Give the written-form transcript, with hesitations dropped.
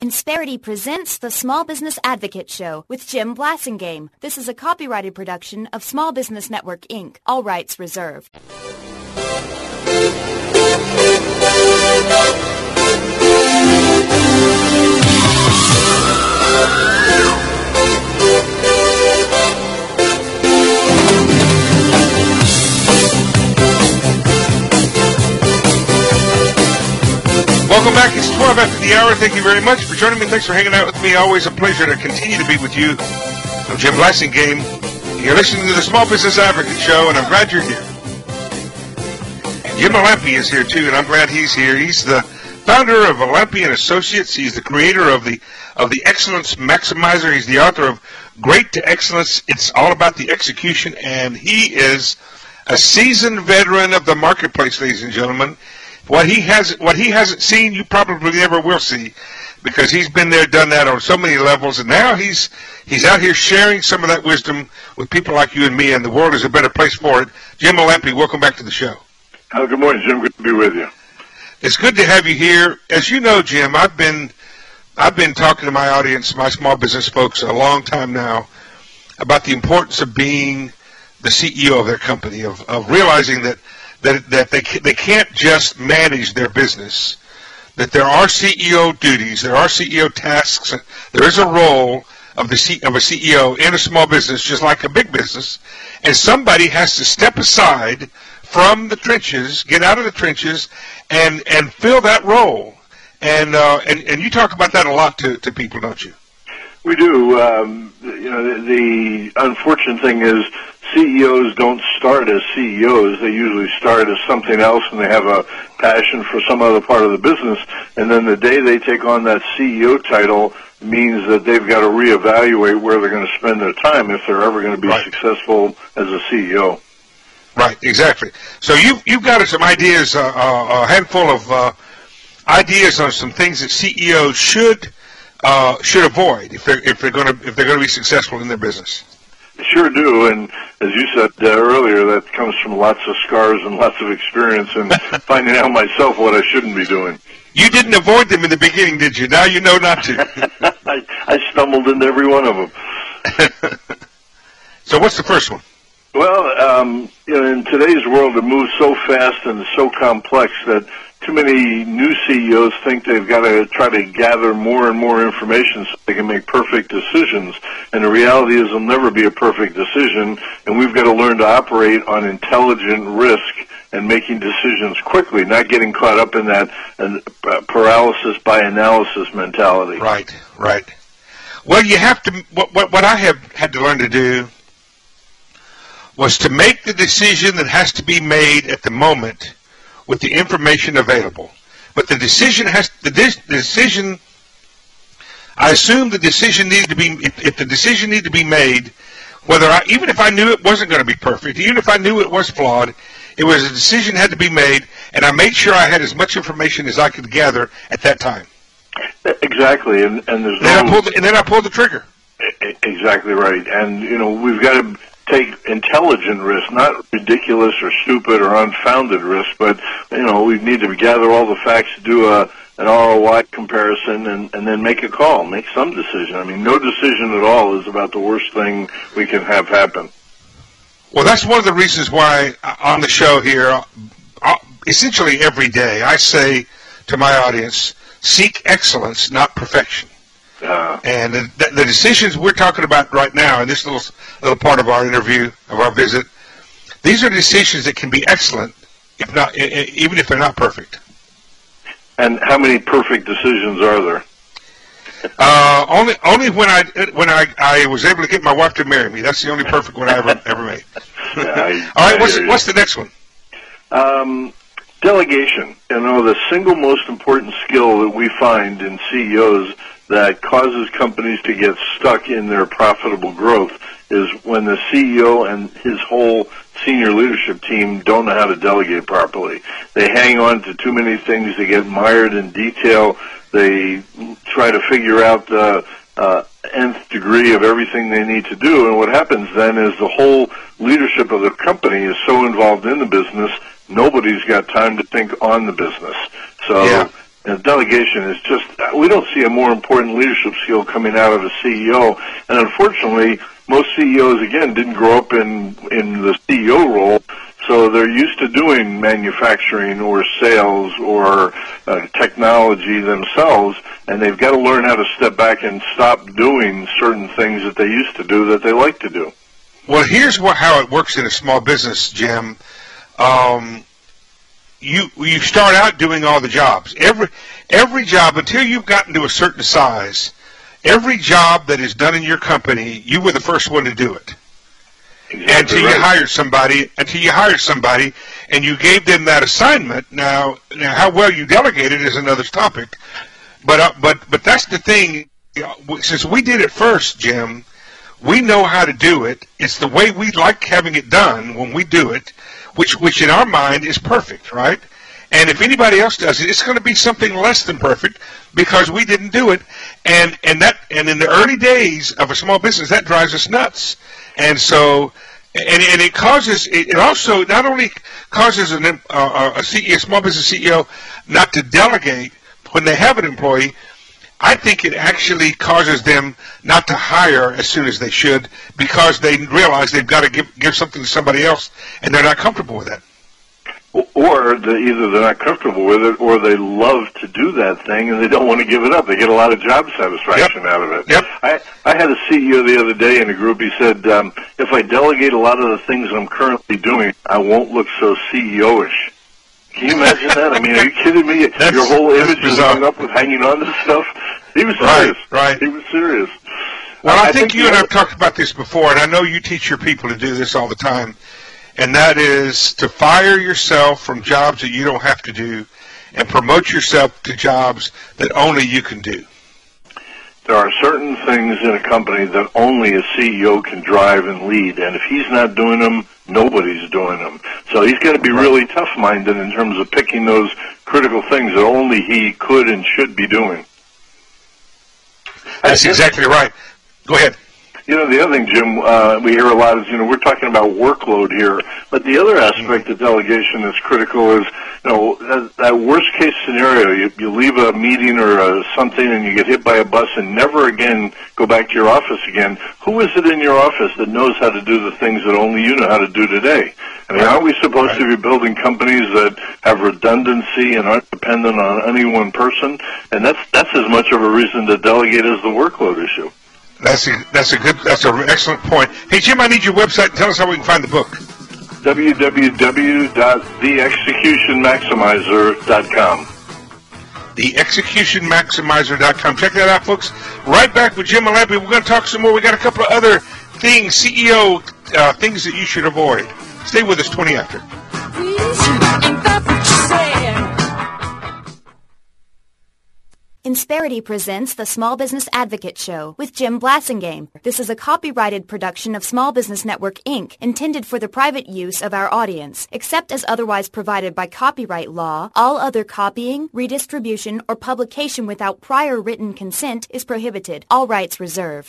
Insperity presents the Small Business Advocate Show with Jim Blasingame. This is a copyrighted production of Small Business Network, Inc. All rights reserved. Welcome back. It's 12 after the hour. Thank you very much for joining me. Thanks for hanging out with me. Always a pleasure to continue to be with you. I'm Jim Blasingame. You're listening to the Small Business Advocate Show, and I'm glad you're here. And Jim Alampi is here, too, and I'm glad he's here. He's the founder of Alampi & Associates. He's the creator of the Excellence Maximizer. He's the author of Great to Excellence. It's all about the execution, and he is a seasoned veteran of the marketplace, ladies and gentlemen. What he hasn't seen, you probably never will see, because he's been there, done that on so many levels, and now he's out here sharing some of that wisdom with people like you and me, and the world is a better place for it. Jim Alampi, welcome back to the show. Oh, good morning, Jim. Good to be with you. It's good to have you here. As you know, Jim, I've been talking to my audience, my small business folks, a long time now about the importance of being the CEO of their company, of realizing that they can't just manage their business, that there are CEO duties, there are CEO tasks, there is a role of a CEO in a small business just like a big business, and somebody has to step aside from the trenches, get out of the trenches, and fill that role. And you talk about that a lot to people, don't you? We do. The unfortunate thing is CEOs don't start as CEOs. They usually start as something else, and they have a passion for some other part of the business. And then the day they take on that CEO title means that they've got to reevaluate where they're going to spend their time if they're ever going to be successful as a CEO. Right, exactly. So you've got some ideas, a handful of ideas on some things that CEOs should avoid if they're going to be successful in their business. Sure do, and as you said earlier, that comes from lots of scars and lots of experience and finding out myself what I shouldn't be doing. You didn't avoid them in the beginning, did you? Now you know not to. I stumbled into every one of them. So what's the first one? Well, in today's world, it moves so fast and so complex that too many new CEOs think they've got to try to gather more and more information so they can make perfect decisions. And the reality is there'll never be a perfect decision, and we've got to learn to operate on intelligent risk and making decisions quickly, not getting caught up in that paralysis by analysis mentality. Right. Well, you have to. What I have had to learn to do was to make the decision that has to be made at the moment with the information available. But the decision I assume the decision needed to be, if the decision needed to be made, even if I knew it wasn't going to be perfect, even if I knew it was flawed, it was a decision had to be made, and I made sure I had as much information as I could gather at that time. Exactly, and there's then I pulled the trigger. Exactly right, and we've got to take intelligent risk, not ridiculous or stupid or unfounded risk, but we need to gather all the facts, do an ROI comparison, and then make a call, make some decision. I mean, no decision at all is about the worst thing we can have happen. Well, that's one of the reasons why on the show here, essentially every day, I say to my audience, seek excellence, not perfection. And the decisions we're talking about right now in this little part of our interview, of our visit, these are decisions that can be excellent, even if they're not perfect. And how many perfect decisions are there? Only when I was able to get my wife to marry me. That's the only perfect one I ever made. All right, what's the next one? Delegation. The single most important skill that we find in CEOs that causes companies to get stuck in their profitable growth is when the CEO and his whole senior leadership team don't know how to delegate properly. They hang on to too many things. They get mired in detail. They try to figure out the nth degree of everything they need to do. And what happens then is the whole leadership of the company is so involved in the business, nobody's got time to think on the business. So Delegation is just, we don't see a more important leadership skill coming out of a CEO. And unfortunately, most CEOs, again, didn't grow up in the CEO role, so they're used to doing manufacturing or sales or technology themselves, and they've got to learn how to step back and stop doing certain things that they used to do that they like to do. Well, here's how it works in a small business, Jim. You start out doing all the jobs. Every job, until you've gotten to a certain size, every job that is done in your company, you were the first one to do it. Exactly until right. you hired somebody, and you gave them that assignment. Now how well you delegated is another topic. But that's the thing. Since we did it first, Jim, we know how to do it. It's the way we like having it done when we do it, which in our mind is perfect, right? And if anybody else does it, it's going to be something less than perfect because we didn't do it. And in the early days of a small business, that drives us nuts. And so, and it also not only causes a small business CEO not to delegate when they have an employee, I think it actually causes them not to hire as soon as they should because they realize they've got to give something to somebody else and they're not comfortable with that. Or either they're not comfortable with it or they love to do that thing and they don't want to give it up. They get a lot of job satisfaction out of it. Yep. I had a CEO the other day in a group. He said, if I delegate a lot of the things I'm currently doing, I won't look so CEO-ish. Can you imagine that? I mean, are you kidding me? Your whole image is hung up with hanging on to stuff. He was serious. Right. He was serious. Well, I think you and I have talked about this before, and I know you teach your people to do this all the time, and that is to fire yourself from jobs that you don't have to do and promote yourself to jobs that only you can do. There are certain things in a company that only a CEO can drive and lead, and if he's not doing them, nobody's doing them. So he's got to be really tough-minded in terms of picking those critical things that only he could and should be doing. That's exactly right. Go ahead. You know, the other thing, Jim, we hear a lot is, we're talking about workload here, but the other aspect of delegation that's critical is, that worst-case scenario, you leave a meeting or something and you get hit by a bus and never again go back to your office again. Who is it in your office that knows how to do the things that only you know how to do today? I mean, aren't we supposed to be building companies that have redundancy and aren't dependent on any one person? And that's as much of a reason to delegate as the workload issue. That's an excellent point. Hey, Jim, I need your website. Tell us how we can find the book. www.theexecutionmaximizer.com. Theexecutionmaximizer.com. Check that out, folks. Right back with Jim Malampy. We're going to talk some more. We got a couple of other things, CEO things that you should avoid. Stay with us 20 after. Insperity presents the Small Business Advocate Show with Jim Blasingame. This is a copyrighted production of Small Business Network, Inc., intended for the private use of our audience. Except as otherwise provided by copyright law, all other copying, redistribution, or publication without prior written consent is prohibited. All rights reserved.